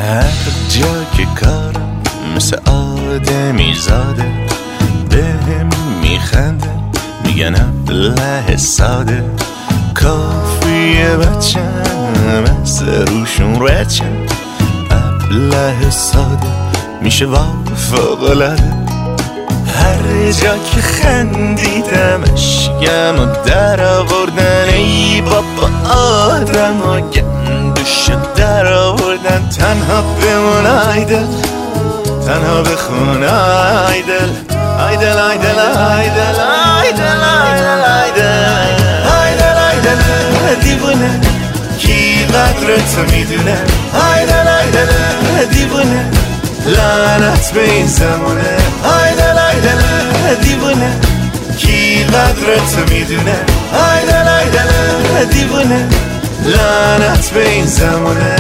هر جا که کارم مثل آدمی زاده، بهم میخنده میگن ابله ساده، کافیه بچم مثل روشون رچم، ابله ساده میشه فوق‌العاده. هر جا که خندیدم اشکم و در آوردن، ای بابا آدم ها گندوشو در آوردن. تنها بمون آیدل، تنها بخون آیدل، آیدل آیدل آیدل آیدل آیدل آیدل آیدل دیوونه، کی قدر تو میدونه؟ آیدل آیدل دیوونه، لعنت به این زمونه. آیدل آیدل دیوونه، کی قدر تو میدونه؟ آیدل آیدل دیوونه، لعنت به این زمونه.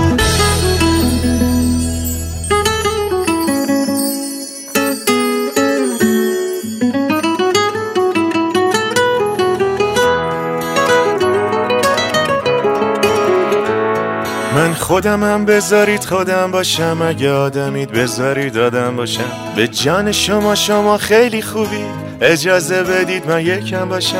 من خودمم بذارید خودم باشم، اگه آدمید بذارید آدم باشم. به جان شما شما خیلی خوبی، اجازه بدید من یکم باشم،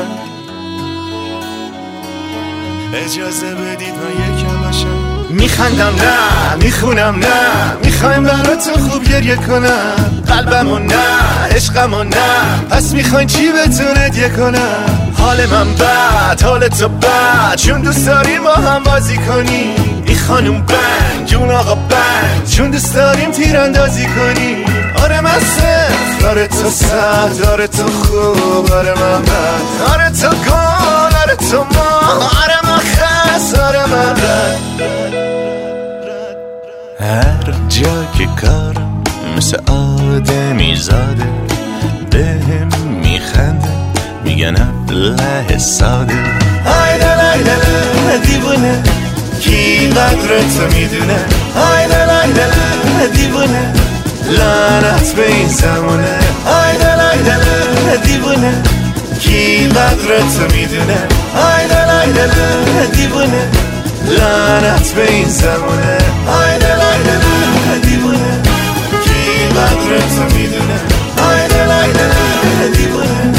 اجازه بدید من یکم باشم. میخندم نه میخونم نه، میخوایم براتون خوب گریه کنم، قلبمو نه عشقمو نه، پس میخواین چی بهتون هدیه کنم؟ حال من بد حال تو بد، چون دوست داریم با هم بازی کنیم. این خانوم بند جون آقا بند، چون دوست داریم تیراندازی کنیم. آره من صفر، آره تو سخت، آره تو خوب، آره من بد، آره تو گل، آره تو ما، آره من خست، آره من رد. هر جا که کارم مثل آدمی زاده، بهم میخنده میگن ابله ساده. آیدل آیدل دیوونه، کی قدر تو میدونه؟ آیدل آیدل دیوونه، لعنت به این زمونه. آیدل آیدل دیوونه، کی قدر تو میدونه؟ آیدل آیدل دیوونه، لعنت به این زمونه. آیدل آیدل دیوونه، کی قدر تو میدونه؟ آیدل آیدل دیوونه،